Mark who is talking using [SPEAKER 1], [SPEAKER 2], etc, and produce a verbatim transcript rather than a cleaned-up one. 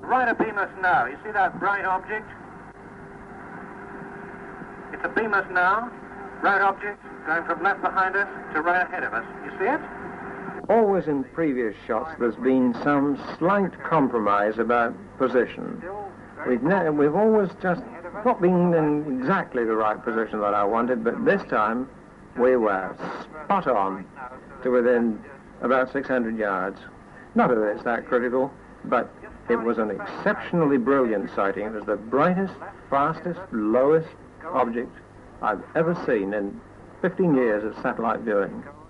[SPEAKER 1] right abeam us now. You see that bright object? It's abeam us now. Bright object going from left behind us to right ahead of us. You see it?
[SPEAKER 2] Always in previous shots there's been some slight compromise about position. We've, ne- we've always just not been in exactly the right position that I wanted, but this time we were spot on to within about six hundred yards. Not that it's that critical, but it was an exceptionally brilliant sighting. It was the brightest, fastest, lowest object I've ever seen in fifteen years of satellite viewing.